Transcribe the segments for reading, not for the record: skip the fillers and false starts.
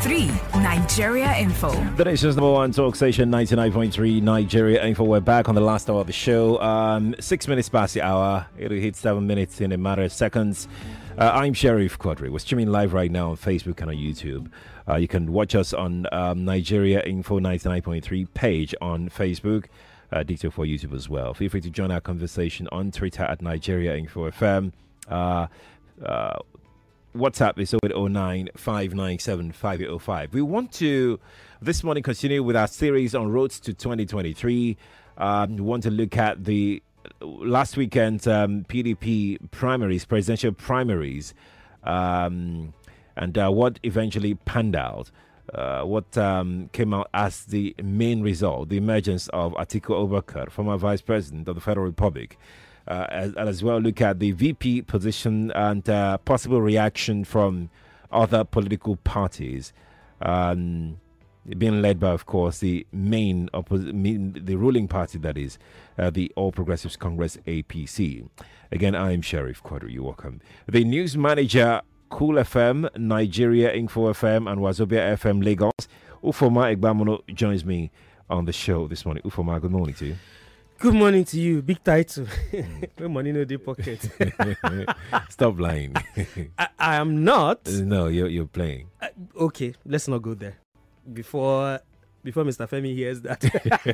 99.3 Nigeria Info. The nation's number one talk station, 99.3 Nigeria Info. We're back on the last hour of the show. 6 minutes past the hour. It'll hit 7 minutes in a matter of seconds. I'm Sheriff Quadri. We're streaming live right now on Facebook and on YouTube. You can watch us on Nigeria Info 99.3 page on Facebook. Detail for YouTube as well. Feel free to join our conversation on Twitter at Nigeria Info FM. WhatsApp is 0809 597 5805. We want to this morning continue with our series on roads to 2023. We want to look at the last weekend's PDP primaries, presidential primaries, and what eventually panned out. What came out as the main result, the emergence of Atiku Abubakar, former Vice President of the Federal Republic. As well look at the VP position and possible reaction from other political parties, being led by, of course, the the ruling party, that is, the All Progressives Congress, APC. Again, I'm Sheriff Quadri. You're welcome. The news manager, Cool FM, Nigeria Info FM, and Wazobia FM Lagos, Ufoma Egbamono, joins me on the show this morning. Ufoma, good morning to you. Good morning to you. Big title. When money no dey pocket. Stop lying. I am not. No, you're playing. Okay, let's not go there. Before Mr. Femi hears that.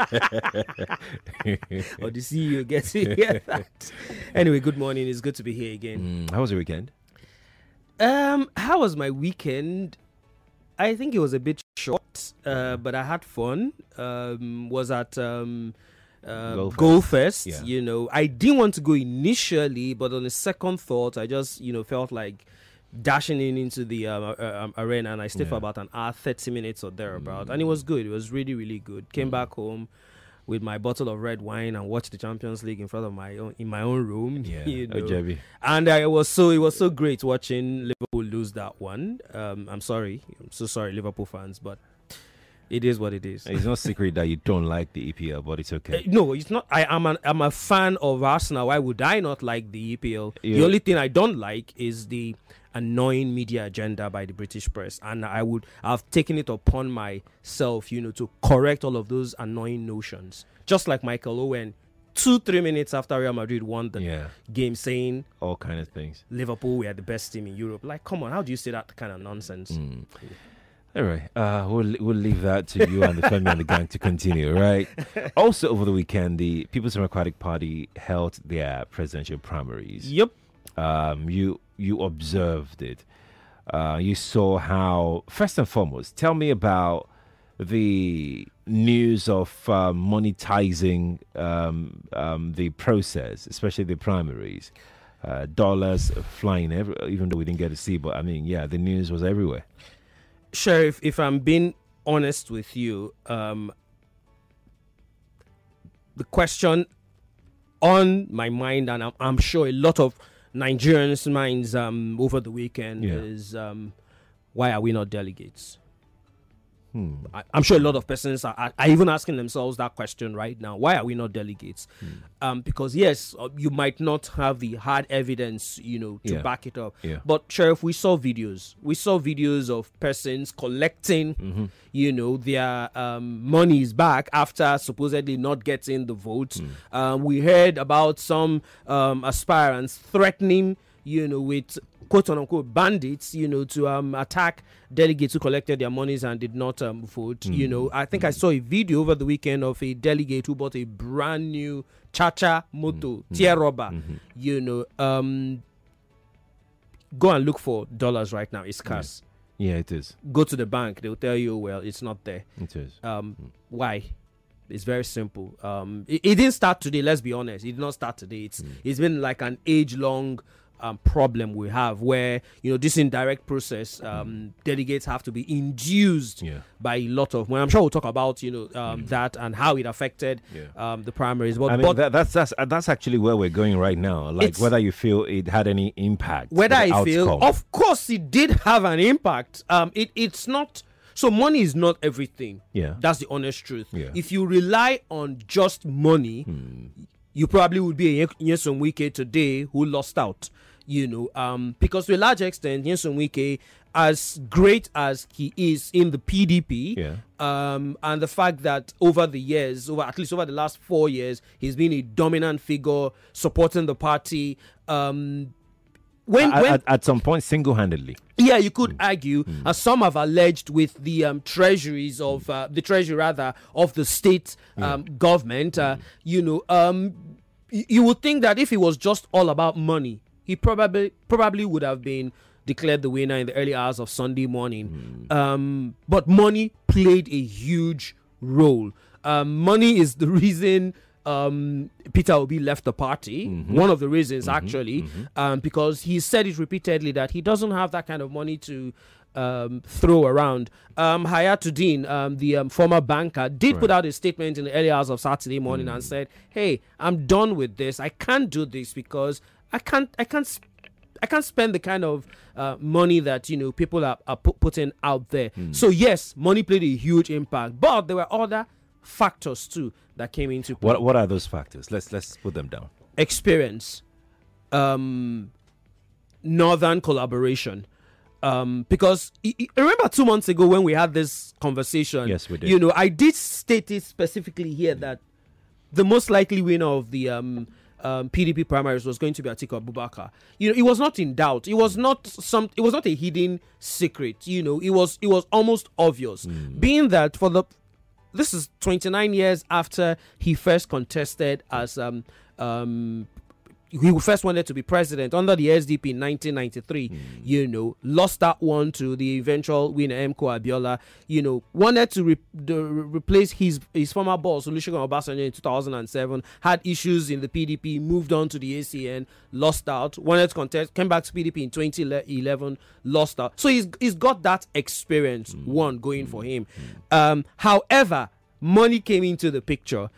Or the CEO gets to hear that. Anyway, good morning. It's good to be here again. How was your weekend? How was my weekend? I think it was a bit short, but I had fun. Was at Go Fest. Yeah. You know, I didn't want to go initially, but on a second thought, I just felt like dashing into the arena, and I stayed for about an hour, 30 minutes or thereabout, and it was good. It was really, really good. Came back home with my bottle of red wine and watched the Champions League in front of my own room. Yeah, and it was so great watching Liverpool lose that one. I'm so sorry, Liverpool fans, but it is what it is. It's not secret that you don't like the EPL, but it's okay. No, it's not. I'm a fan of Arsenal. Why would I not like the EPL? Yeah. The only thing I don't like is the annoying media agenda by the British press, and I've taken it upon myself, to correct all of those annoying notions. Just like Michael Owen, 2-3 minutes after Real Madrid won the game, saying all kind of things. Liverpool were the best team in Europe. Like, come on, how do you say that kind of nonsense? All right, we'll leave that to you and the family and the gang to continue, right? Also, over the weekend, the People's Democratic Party held their presidential primaries. Yep. You observed it. You saw how, first and foremost, tell me about the news of monetizing the process, especially the primaries. Dollars flying even though we didn't get to see, but the news was everywhere. Sheriff, if I'm being honest with you, the question on my mind, and I'm sure a lot of Nigerians' minds over the weekend is why are we not delegates? I'm sure a lot of persons are even asking themselves that question right now. Why are we not delegates? Because yes, you might not have the hard evidence, to back it up. Yeah. But Sheriff, we saw videos. We saw videos of persons collecting, their monies back after supposedly not getting the votes. We heard about some aspirants threatening, with quote-unquote bandits, to attack delegates who collected their monies and did not vote. I think I saw a video over the weekend of a delegate who bought a brand new Chacha moto, tier rubber. Go and look for dollars right now. It's scarce. Yeah, it is. Go to the bank. They'll tell you, well, it's not there. It is. Why? It's very simple. It didn't start today, let's be honest. It did not start today. It's been like an age-long problem we have where this indirect process delegates have to be induced by a lot of I'm sure we'll talk about that and how it affected the primaries, but that's actually where we're going right now, like whether you feel it had any impact, whether I feel of course it did have an impact. It's not so money is not everything. That's the honest truth. If you rely on just money, you probably would be a Nyesom Wike today who lost out. Because to a large extent, Nyesom Wike as great as he is in the PDP, Yeah. and the fact that over the years, at least over the last 4 years, he's been a dominant figure supporting the party. At some point, single-handedly. Yeah, you could argue, as some have alleged, with the treasuries of the treasury rather of the state government. You would think that if it was just all about money, he probably would have been declared the winner in the early hours of Sunday morning. But money played a huge role. Money is the reason Peter Obi left the party. One of the reasons, actually, because he said it repeatedly that he doesn't have that kind of money to throw around. Hayatuddin, the former banker, did put out a statement in the early hours of Saturday morning and said, "Hey, I'm done with this. I can't do this because I can't spend the kind of money that people are putting out there." So yes, money played a huge impact, but there were other factors too that came into play. What are those factors? Let's put them down. Experience, northern collaboration. Because remember 2 months ago when we had this conversation? Yes, we did. I did state it specifically here that the most likely winner of the PDP primaries was going to be Atiku Abubakar. It was not in doubt. It was not a hidden secret. It was almost obvious, being that this is 29 years after he first contested as he first wanted to be president under the SDP in 1993. Lost that one to the eventual winner Mko Abiola. Wanted to replace his former boss Olusegun Obasanjo in 2007. Had issues in the PDP. Moved on to the ACN. Lost out. Wanted to contest. Came back to PDP in 2011. Lost out. So he's got that experience. One going for him. However, money came into the picture.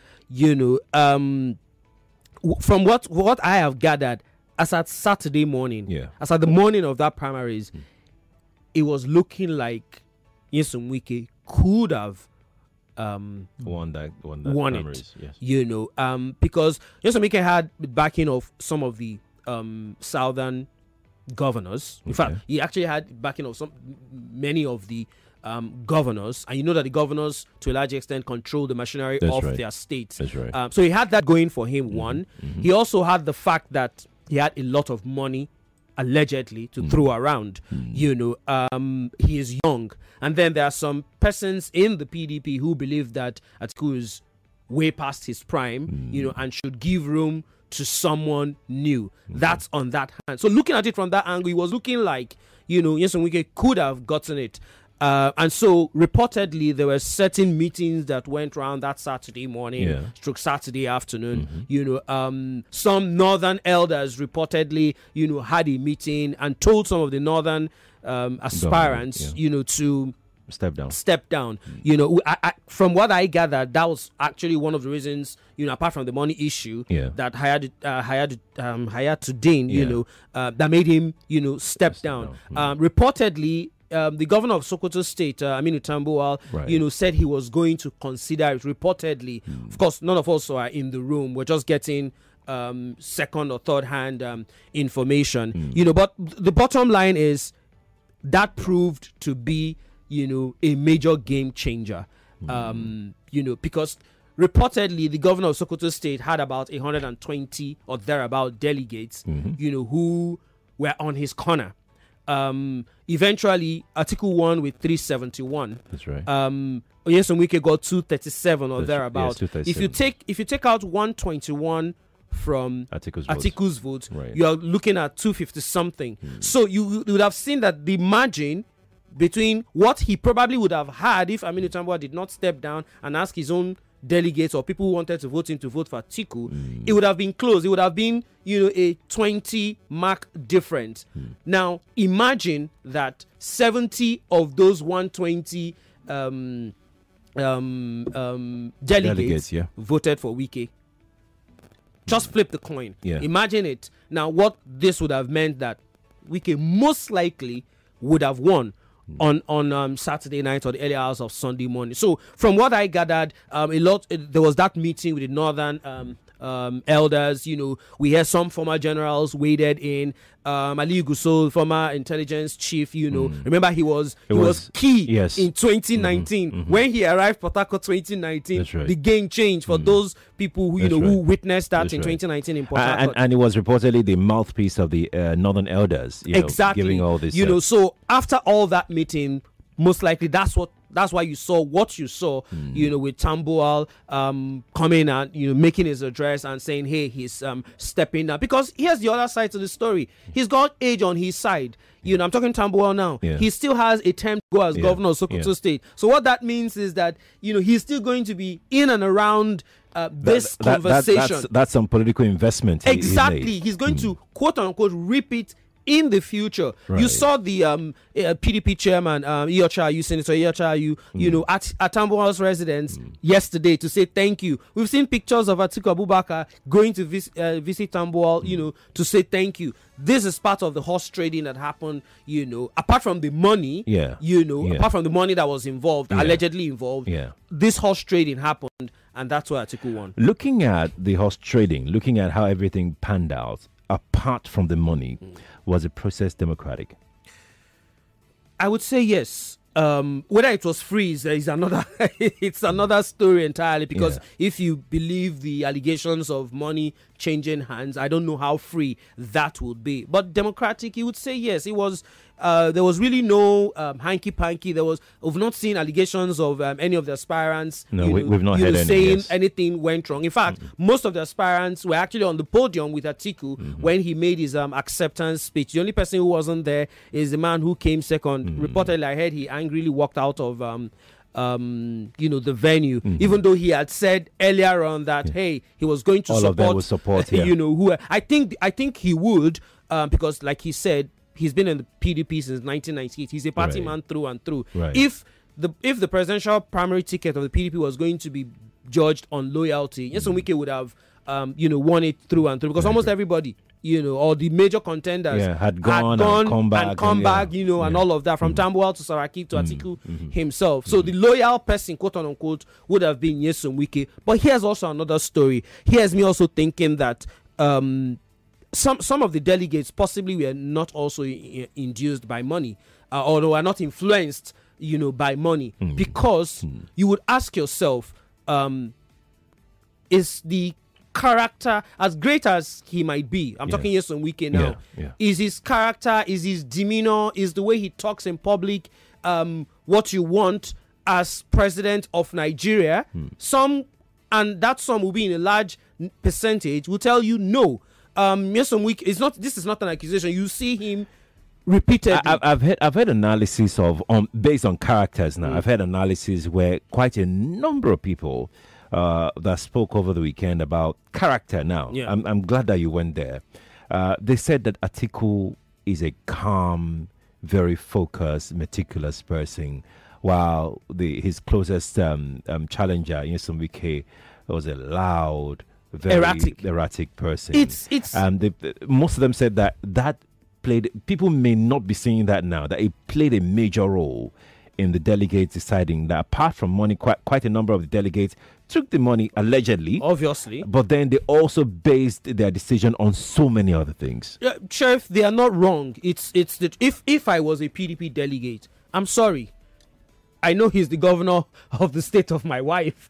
From what I have gathered, as at Saturday morning, as at the morning of that primaries, it was looking like Nyesom Wike could have won that primaries, it. Yes. Because Nyesom Wike had backing of some of the southern governors. In fact, he actually had backing of many of the governors, and that the governors to a large extent control the machinery of their states. That's right. So he had that going for him. One, he also had the fact that he had a lot of money allegedly to throw around. He is young, and then there are some persons in the PDP who believe that Atiku is way past his prime, and should give room to someone new. That's on that hand. So looking at it from that angle, it was looking like Nyesom Wike could have gotten it. And so reportedly there were certain meetings that went around that Saturday morning, stroke Saturday afternoon. Some northern elders reportedly, had a meeting and told some of the northern aspirants, to step down. I, from what I gathered, that was actually one of the reasons, apart from the money issue, that Hayatuddin, that made him, step down. Reportedly, the governor of Sokoto State, Aminu Tambuwal, said he was going to consider it. Reportedly, of course, none of us are in the room. We're just getting second or third hand information. But the bottom line is that proved to be, a major game changer. Because reportedly the governor of Sokoto State had about 120 or thereabout delegates, who were on his corner. Eventually, Atiku won with 371. That's right. Nyesom Wike got 237 or thereabout. Yes, if you take out 121 from Atiku's vote, right, you are looking at 250 something. So you would have seen that the margin between what he probably would have had if Aminu Tambuwal did not step down and ask his own delegates or people who wanted to vote him to vote for Atiku, it would have been close. It would have been, a 20 mark difference. Now, imagine that 70 of those 120 delegates voted for Wike. Just flip the coin. Imagine it. Now, what this would have meant that Wike most likely would have won on Saturday night or the early hours of Sunday morning. So from what I gathered, there was that meeting with the northern elders. We hear some former generals waded in. Ali Gusol, former intelligence chief, remember he was key in 2019 when he arrived Port Harcourt 2019. Right. The game changed for those people who witnessed that in 2019 in Port Harcourt. And he was reportedly the mouthpiece of the Northern Elders. Exactly. Giving all this. So after all that meeting, most likely that's why you saw what you saw, with Tambuwal coming and making his address and saying, hey, he's stepping down. Because here's the other side to the story. He's got age on his side. I'm talking Tambuwal now. Yeah. He still has a term to go as governor of Sokoto State. So what that means is that he's still going to be in and around this conversation. That's some political investment. Exactly. He's going to quote unquote repeat in the future. Right. You saw the PDP chairman, Senator Iyochayu, at Tambuwal's residence yesterday to say thank you. We've seen pictures of Atiku Abubakar going to visit Tambuwal, to say thank you. This is part of the horse trading that happened, apart from the money, apart from the money that was involved, allegedly involved, this horse trading happened, and that's why Atiku won. Looking at the horse trading, looking at how everything panned out, apart from the money, was the process democratic? I would say yes. Whether it was free is another it's another story entirely, because if you believe the allegations of money changing hands, I don't know how free that would be. But democratic, you would say yes. It was there was really no hanky-panky. We've not seen allegations of any of the aspirants we've not heard saying anything went wrong. In fact, most of the aspirants were actually on the podium with Atiku when he made his acceptance speech. The only person who wasn't there is the man who came second. Reportedly, I heard he angrily walked out of the venue, even though he had said earlier on that hey, he was going to support who I think he would, because like he said, he's been in the PDP since 1998. He's a party man through and through. Right. If the presidential primary ticket of the PDP was going to be judged on loyalty, Nyesom Wike would have won it through and through, because almost everybody, all the major contenders had gone and come back, and all of that, from Tambuwal to Saraki to Atiku himself. So the loyal person, quote unquote, would have been Nyesom Wike. But here's also another story. Here's me also thinking that some of the delegates possibly were not also induced by money, or were not influenced, by money, because you would ask yourself, is the character, as great as he might be, I'm talking Nyesom Wike now, is his character, is his demeanor, is the way he talks in public, what you want as president of Nigeria? Some, and that some will be in a large percentage, will tell you no. Nyesom Wike this is not an accusation. You see him repeatedly. I've heard analysis of based on characters now. I've heard analysis where quite a number of people that spoke over the weekend about character now. I'm glad that you went there. They said that Atiku is a calm, very focused, meticulous person, while his closest challenger, Nyesom Wike, was a loud, very erratic person. Most of them said that people may not be seeing that now, that it played a major role in the delegates deciding that apart from money, quite a number of the delegates took the money allegedly, obviously, but then they also based their decision on so many other things. Sheriff, they are not wrong. It's that if I was a PDP delegate, I'm sorry, I know he's the governor of the state of my wife,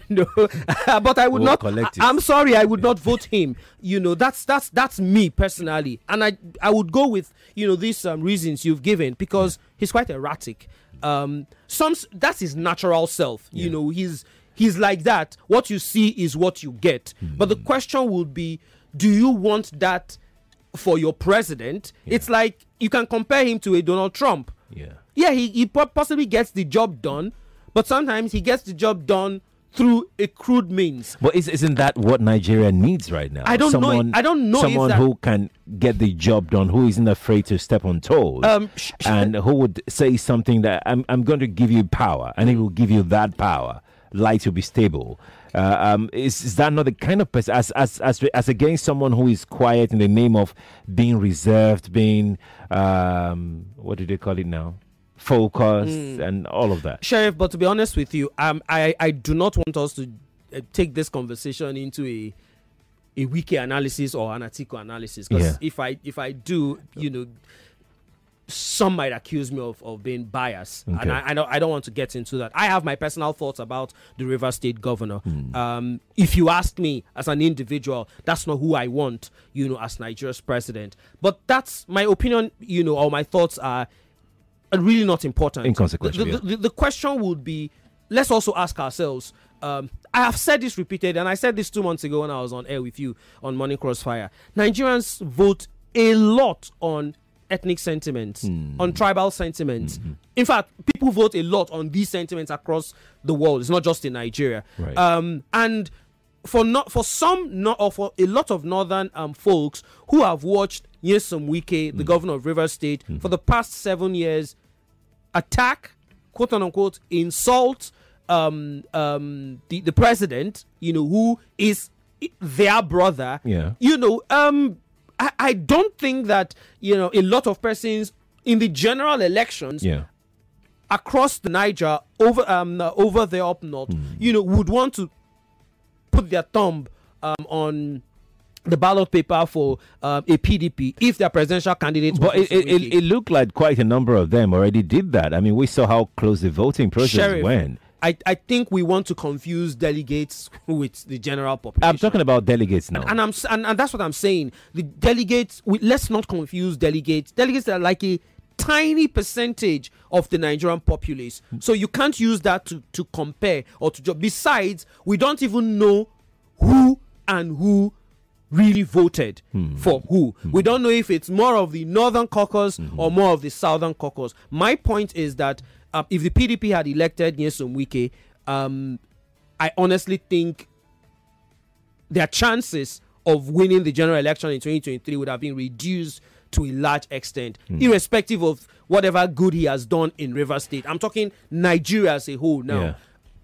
but I would not. I'm sorry, I would not vote him. That's me personally, and I would go with these reasons you've given, because he's quite erratic. That's his natural self. He's like that. What you see is what you get. But the question would be, do you want that for your president? It's like you can compare him to a Donald Trump. He possibly gets the job done, but sometimes he gets the job done through a crude means. But isn't that what Nigeria needs right now? I don't know. Someone who can get the job done, who isn't afraid to step on toes, and who would say something that I'm going to give you power, and he will give you that power. Light will be stable. Is that not the kind of person, as against someone who is quiet in the name of being reserved, being what do they call it now? Focused and all of that. Sheriff, but to be honest with you, I do not want us to take this conversation into a Wiki analysis or an Atiku analysis. Because if I do, some might accuse me of being biased, and I don't want to get into that. I have my personal thoughts about the Rivers State governor. If you ask me as an individual, that's not who I want, as Nigeria's president. But that's my opinion, or my thoughts are really not important. Inconsequential. The question would be, let's also ask ourselves. I have said this repeated, and I said this 2 months ago when I was on air with you on Morning Crossfire. Nigerians vote a lot on ethnic sentiments, on tribal sentiments. In fact, people vote a lot on these sentiments across the world. It's not just in Nigeria. Right. And for a lot of northern folks who have watched Nyesom Wike, the governor of Rivers State, for the past 7 years, attack, quote unquote, insult the president, who is their brother. I don't think that, a lot of persons in the general elections across the Niger, over there up north, would want to put their thumb on the ballot paper for a PDP if their presidential candidate. But it looked like quite a number of them already did that. I mean, we saw how close the voting process went. I think we want to confuse delegates with the general population. I'm talking about delegates now. And that's what I'm saying. The delegates, let's not confuse delegates. Delegates are like a tiny percentage of the Nigerian populace. So you can't use that to compare or to judge. Besides, we don't even know who really voted for who. We don't know if it's more of the Northern Caucus or more of the Southern Caucus. My point is that if the PDP had elected Nyesom Wike, I honestly think their chances of winning the general election in 2023 would have been reduced to a large extent, irrespective of whatever good he has done in Rivers State. I'm talking Nigeria as a whole now.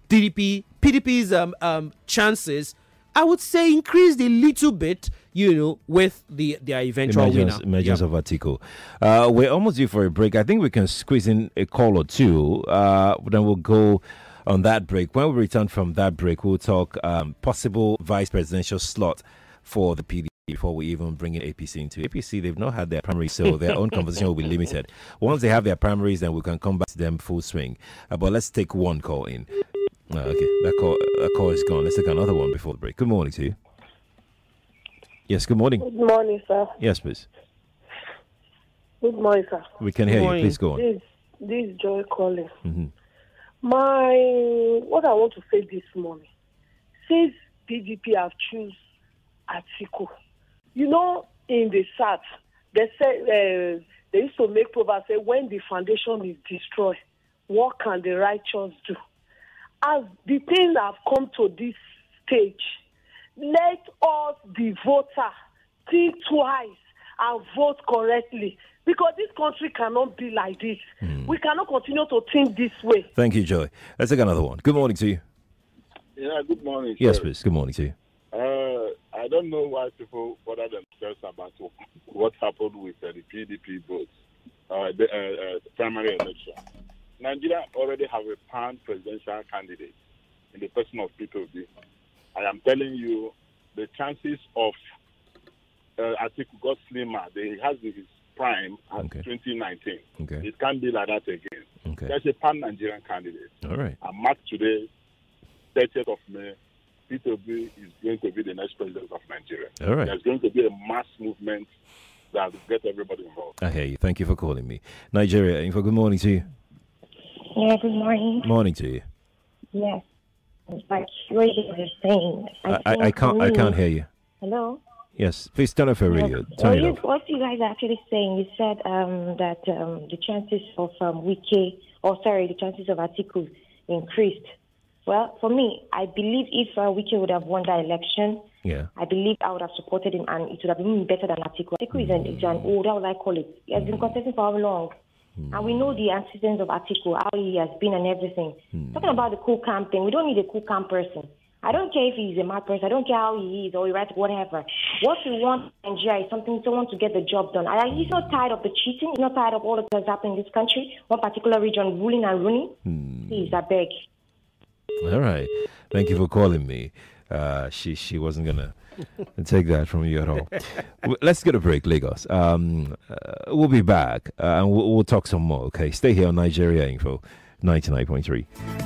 PDP's chances, I would say, increased a little bit, with their eventual emergence of Atiku. We're almost due for a break. I think we can squeeze in a call or two. Then we'll go on that break. When we return from that break, we'll talk possible vice presidential slot for the PDP before we even bring in APC into APC. They've not had their primaries, so their own conversation will be limited. Once they have their primaries, then we can come back to them full swing. But let's take one call in. Okay, that call is gone. Let's take another one before the break. Good morning to you. Yes, good morning. Good morning, sir. Yes, please. Good morning, sir. We can hear you. Please go on. This is Joy calling. What I want to say this morning, since PDP have choose Atiku, in the South, they say they used to make proverbs say, when the foundation is destroyed, what can the righteous do? As the things have come to this stage, let us, the voter, think twice and vote correctly. Because this country cannot be like this. We cannot continue to think this way. Thank you, Joy. Let's take another one. Good morning to you. Yeah, good morning. Yes, please. Good morning to you. I don't know why people bother themselves about what happened with the PDP votes, the primary election. Nigeria already have a pan-presidential candidate in the person of P2B. I am telling you, the chances of Atiku got slimmer. He has his prime at 2019. It can't be like that again. There's a pan-Nigerian candidate. All right. And mark today, 30th of May, P2B is going to be the next president of Nigeria. All right. There's going to be a mass movement that will get everybody involved. I hear you. Thank you for calling me. Nigeria Info, good morning to you. Yeah, good morning. Morning to you. Yes. Like radio is saying. I can't hear you. Hello? Yes, please turn off your radio. Turn it off. What you guys are actually saying, you said that the chances of the chances of Atiku increased. Well, for me, I believe if Wike would have won the election, I believe I would have supported him and it would have been better than Atiku. Atiku is an old, how would I call it? He has been contesting for how long? And we know the antecedents of Atiku, how he has been and everything. Talking about the cool camp thing, we don't need a cool camp person. I don't care if he's a mad person. I don't care how he is or he writes whatever. What we want in Nigeria is someone to get the job done. He's not tired of the cheating. He's not tired of all that has happened in this country. One particular region ruling and ruining. Please, I beg. All right. Thank you for calling me. She wasn't gonna take that from you at all. Let's get a break, Lagos. We'll be back and we'll talk some more. Okay, stay here on Nigeria Info 99.3.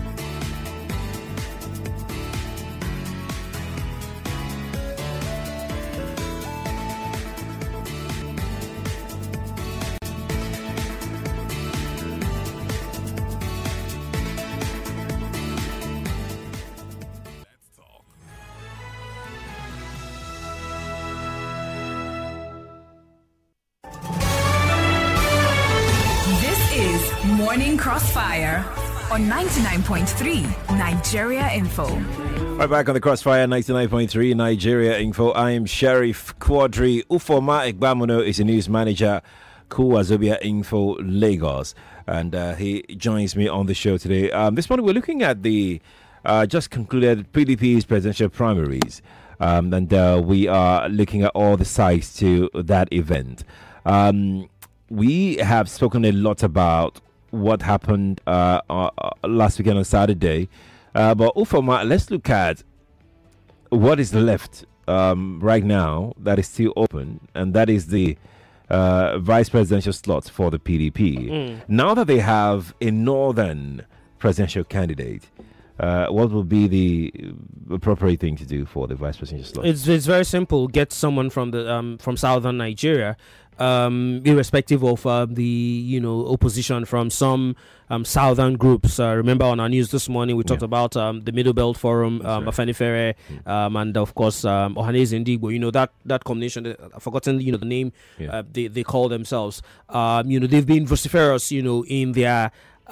Morning Crossfire on 99.3 Nigeria Info. Right back on the Crossfire 99.3 Nigeria Info. I am Sheriff Quadri. Ufoma Egbamuno is a news manager, Kuwazobia Info Lagos. And he joins me on the show today. This morning we're looking at the just concluded PDP's presidential primaries. And we are looking at all the sides to that event. We have spoken a lot about what happened last weekend on Saturday. But Ufoma, let's look at what is left right now that is still open, and that is the vice presidential slot for the PDP. Now that they have a northern presidential candidate, what will be the appropriate thing to do for the vice presidential slot? It's very simple. Get someone from the from southern Nigeria. Irrespective of the opposition from some southern groups. Remember on our news this morning we talked about the Middle Belt Forum, Afenifere, and of course Ohaneze Ndigbo. That combination. I've forgotten the name they call themselves. They've been vociferous in their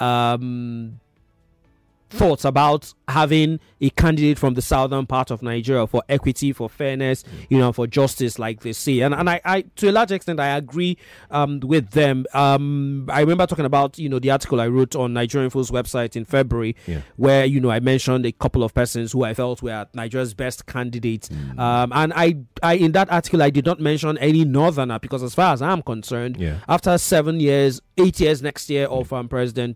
thoughts about having a candidate from the southern part of Nigeria for equity, for fairness, for justice, like they say. And I to a large extent, I agree with them. I remember talking about, the article I wrote on Nigerian Info's website in February, where, I mentioned a couple of persons who I felt were Nigeria's best candidates. And I in that article, I did not mention any northerner because as far as I'm concerned, after 8 years next year of President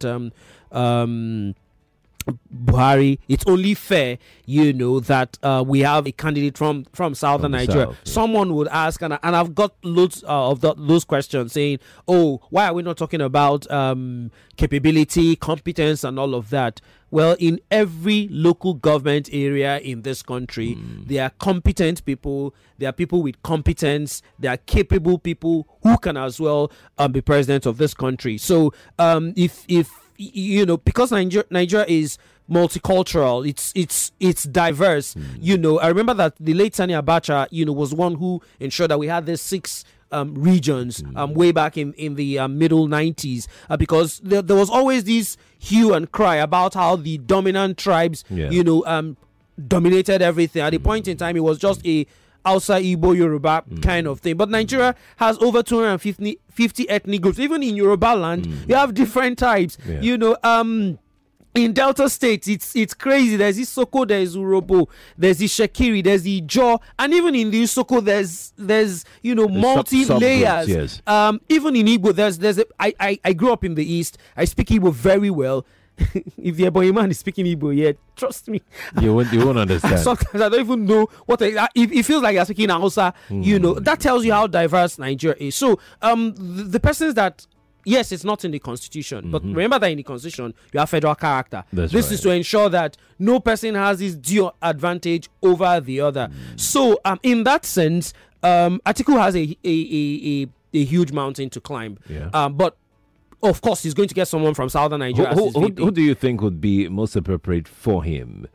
Buhari, it's only fair, that we have a candidate from southern Nigeria. South, Someone would ask, and I've got loads of those questions saying, "Oh, why are we not talking about capability, competence, and all of that?" Well, in every local government area in this country, there are competent people. There are people with competence. There are capable people who can as well be president of this country. So, if because Nigeria is multicultural, it's diverse. I remember that the late Sani Abacha, was one who ensured that we had these 6 regions way back in the middle 90s, because there was always this hue and cry about how the dominant tribes, dominated everything. At the point in time, it was just a Hausa, Igbo, Yoruba kind of thing. But Nigeria has over 250 ethnic groups. Even in Yoruba land, you have different types. In Delta State, it's crazy. There's Isoko, there's Urobo, there's the Shekiri, there's the Ijaw, and even in the Isoko, there's multi-layers. Yes. Even in Igbo, I grew up in the East. I speak Igbo very well. If the Ebonyi man is speaking Igbo, trust me, you won't understand. Sometimes I don't even know what it feels like you're speaking Hausa. That tells you how diverse Nigeria is. So, the persons that, yes, it's not in the constitution, but remember that in the constitution you have federal character. This is to ensure that no person has this due advantage over the other. So, in that sense, Atiku has a huge mountain to climb. But of course, he's going to get someone from southern Nigeria. Who do you think would be most appropriate for him?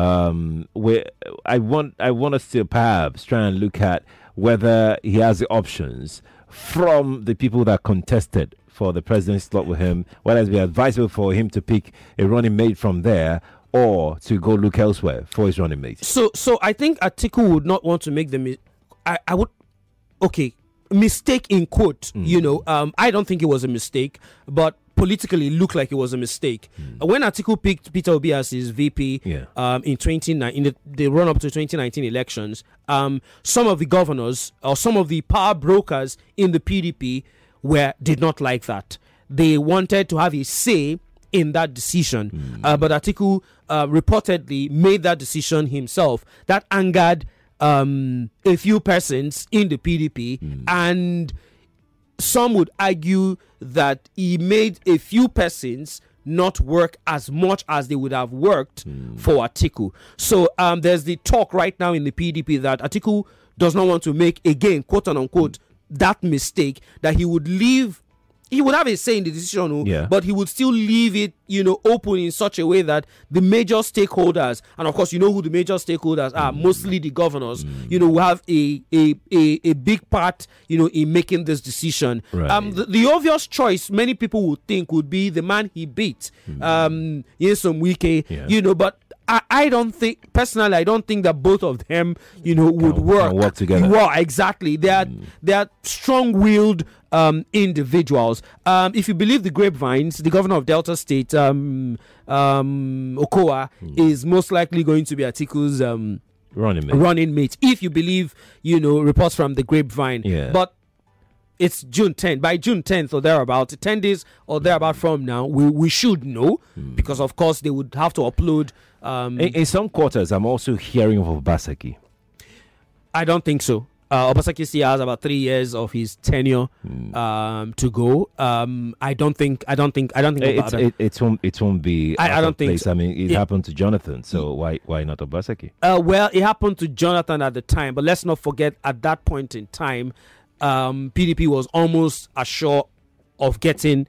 I want us to perhaps try and look at whether he has the options from the people that contested for the president's slot with him, whether it be advisable for him to pick a running mate from there or to go look elsewhere for his running mate. So I think Atiku would not want to make mistake in quote. I don't think it was a mistake, but politically it looked like it was a mistake. When Atiku picked Peter Obi as his VP in 2019, in the run up to 2019 elections, some of the governors or some of the power brokers in the PDP did not like that. They wanted to have a say in that decision. But Atiku reportedly made that decision himself. That angered a few persons in the PDP, and some would argue that he made a few persons not work as much as they would have worked for Atiku. So there's the talk right now in the PDP that Atiku does not want to make, again, quote unquote, that mistake, that he would leave. He would have a say in the decision, but he would still leave it, open in such a way that the major stakeholders, and of course, you know who the major stakeholders are, mostly the governors, will have a big part, in making this decision. Right. The obvious choice, many people would think, would be the man he beat, Nyesom Wike, but I don't think, personally, I don't think that both of them, would work together. Well, exactly. They are strong-willed individuals. If you believe the grapevines, the governor of Delta State, Okowa, is most likely going to be Atiku's running mate. If you believe, reports from the grapevine. Yeah. But it's June 10th. By June 10th or thereabout, 10 days or thereabout from now, we should know, because of course they would have to upload. In some quarters, I'm also hearing of Obaseki. I don't think so. Obaseki still has about 3 years of his tenure to go. I don't think about it. It won't be. I don't think place. so. I mean, it happened to Jonathan, so why not Obaseki? Well, it happened to Jonathan at the time, but let's not forget, at that point in time, PDP was almost assured of getting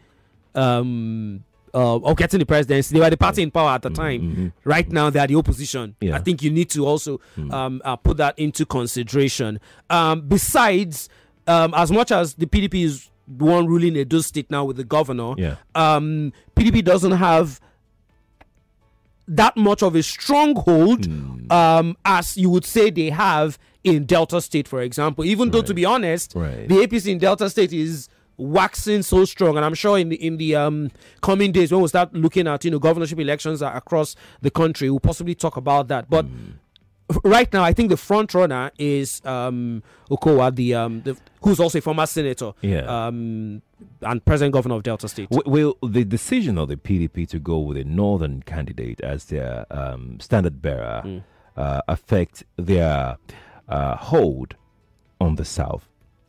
the presidency. They were the party in power at the time. Right now, they are the opposition. Yeah. I think you need to also put that into consideration. Besides, as much as the PDP is the one ruling Edo State now with the governor, PDP doesn't have that much of a stronghold as you would say they have in Delta State, for example. Even though, to be honest, the APC in Delta State is waxing so strong, and I'm sure in the coming days when we start looking at governorship elections across the country, we'll possibly talk about that. But right now, I think the front runner is Okowa, who's also a former senator, and present governor of Delta State. Will the decision of the PDP to go with a northern candidate as their standard bearer affect their hold on the South?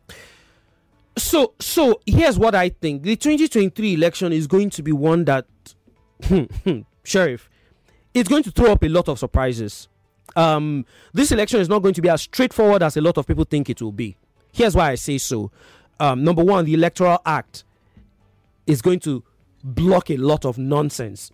So here's what I think. The 2023 election is going to be one that, Sheriff, it's going to throw up a lot of surprises. This election is not going to be as straightforward as a lot of people think it will be. Here's why I say so. Number one, the Electoral Act is going to block a lot of nonsense.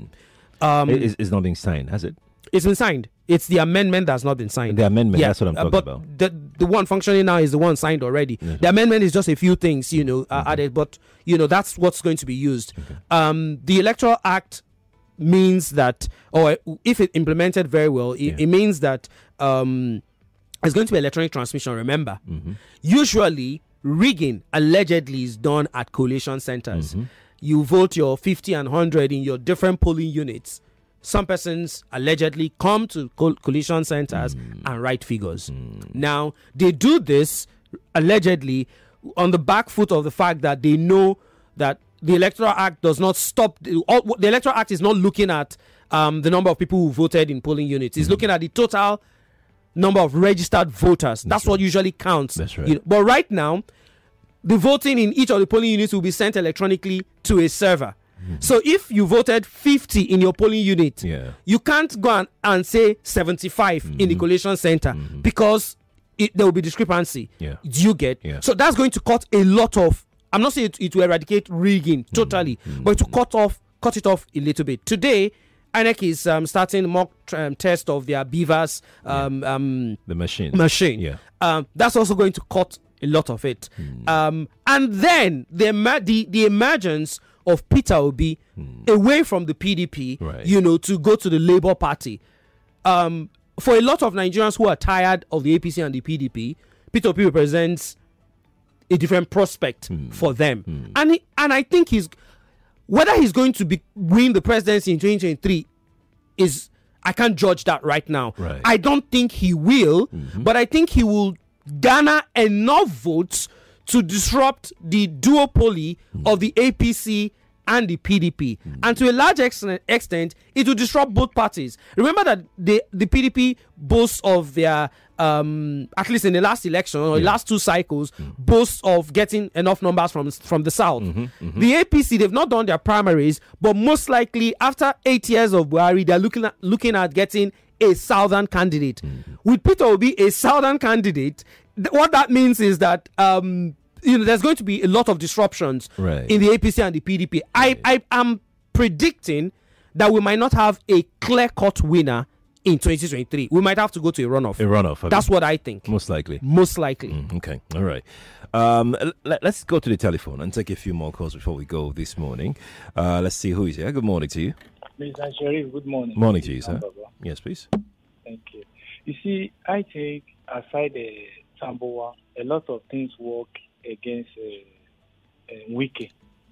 It's not being signed, has it? It's been signed. It's the amendment that's not been signed. The amendment, that's what I'm talking about. The one functioning now is the one signed already. Mm-hmm. The amendment is just a few things, added, but that's what's going to be used. The Electoral Act means that, or if it implemented very well, it means that it's going to be electronic transmission. Remember, usually rigging allegedly is done at collation centers. You vote your 50 and 100 in your different polling units. Some persons allegedly come to collation centers and write figures. Now, they do this allegedly on the back foot of the fact that they know that the Electoral Act does not stop. The Electoral Act is not looking at the number of people who voted in polling units. It's looking at the total number of registered voters. That's what usually counts. That's right. But right now, the voting in each of the polling units will be sent electronically to a server. So if you voted 50 in your polling unit, you can't go and say 75 in the collation center because there will be discrepancy. Do you get? So that's going to cut a lot of, I'm not saying it will eradicate rigging totally, but to cut it off a little bit. Today, INEC is starting mock test of their Beavers the machine. That's also going to cut a lot of it. And then the emergence of Peter Obi away from the PDP, to go to the Labour Party. For a lot of Nigerians who are tired of the APC and the PDP, Peter Obi represents a different prospect for them. And I think whether he's going to win the presidency in 2023 I can't judge that right now. I don't think he will, but I think he will garner enough votes to disrupt the duopoly of the APC and the PDP. And to a large extent, it will disrupt both parties. Remember that the PDP boasts of their, at least in the last election or the last two cycles, boasts of getting enough numbers from the South. The APC, they've not done their primaries, but most likely after 8 years of Buhari, they're looking at getting a Southern candidate. With Peter Obi, a Southern candidate, what that means is that there's going to be a lot of disruptions in the APC and the PDP. I am predicting that we might not have a clear-cut winner in 2023. We might have to go to a runoff. That's what I think. Most likely. Okay. All right. Let's go to the telephone and take a few more calls before we go this morning. Let's see who is here. Good morning to you. Mr. Sharif, good morning. Morning to you, sir. Yes, please. Thank you. You see, I think aside the Tamboa, a lot of things work against Wike.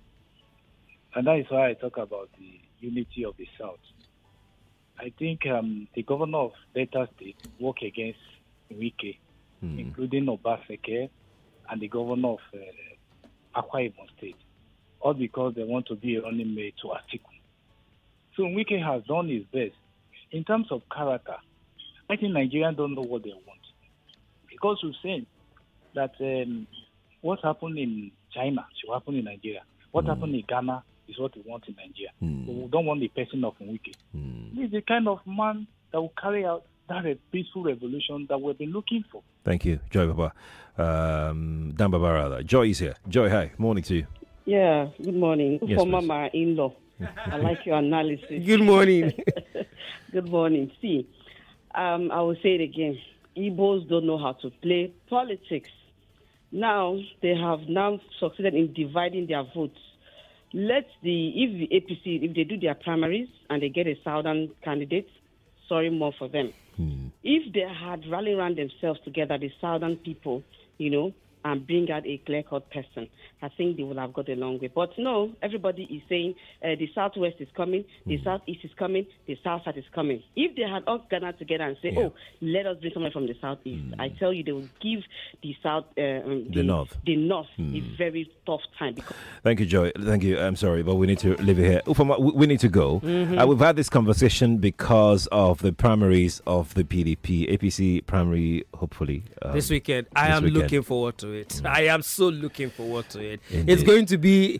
And that is why I talk about the unity of the South. I think the governor of Delta State work against Wike, including Obaseki and the governor of Akwa Ibom State, all because they want to be a running mate to Atiku. So Wike has done his best. In terms of character, I think Nigerians don't know what they want. Because we've seen that what happened in China should happen in Nigeria. What happened in Ghana is what we want in Nigeria. So we don't want the person of Wike. He's the kind of man that will carry out that peaceful revolution that we've been looking for. Thank you, Joy Baba. Dan Baba, rather. Joy is here. Joy, hi. Morning to you. Yeah, good morning. Yes, for Mama in-law. I like your analysis. Good morning. Good morning. See, I will say it again. Igbos don't know how to play politics. Now, they have now succeeded in dividing their votes. If the APC, if they do their primaries and they get a Southern candidate, sorry more for them. If they had rallied around themselves together, the Southern people, and bring out a clear-cut person, I think they would have got a long way. But no, everybody is saying the Southwest is coming, the Southeast is coming, the Southside is coming. If they had all gathered together and say, let us bring someone from the Southeast, I tell you, they will give the South, the North a very tough time. Thank you, Joy. Thank you. I'm sorry, but we need to leave it here. Ufoma, we need to go. We've had this conversation because of the primaries of the PDP, APC primary, hopefully. This weekend. I am looking forward to it. I am so looking forward to it. Indeed. It's going to be...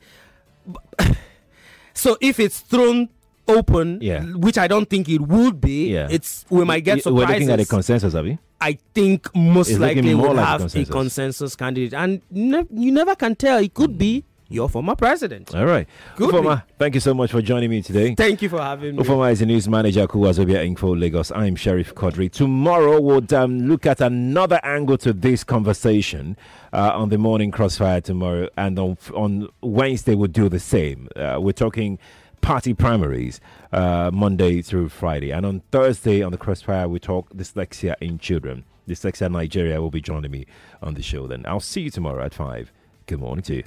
So if it's thrown open, which I don't think it would be, we might get surprises. We're looking at a consensus, Abi? I think most likely we'll have a consensus candidate. And you never can tell. It could be your former president. All right. Ufoma, thank you so much for joining me today. Thank you for having me. Ufoma is a news manager, Kuwazobia Info Lagos. I'm Sharif Quadri. Tomorrow we'll look at another angle to this conversation on the morning crossfire tomorrow. And on Wednesday we'll do the same. We're talking party primaries Monday through Friday. And on Thursday on the crossfire we talk dyslexia in children. Dyslexia Nigeria will be joining me on the show then. I'll see you tomorrow at 5. Good morning to you.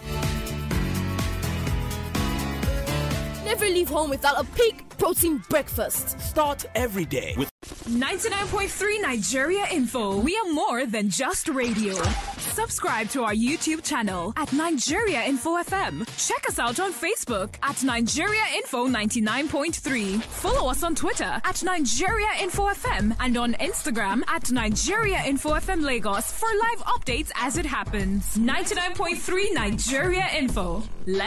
Never leave home without a peak protein breakfast. Start every day with 99.3 Nigeria Info. We are more than just radio. Subscribe to our YouTube channel at Nigeria Info FM. Check us out on Facebook at Nigeria Info 99.3. Follow us on Twitter at Nigeria Info FM and on Instagram at Nigeria Info FM Lagos for live updates as it happens. 99.3 Nigeria Info.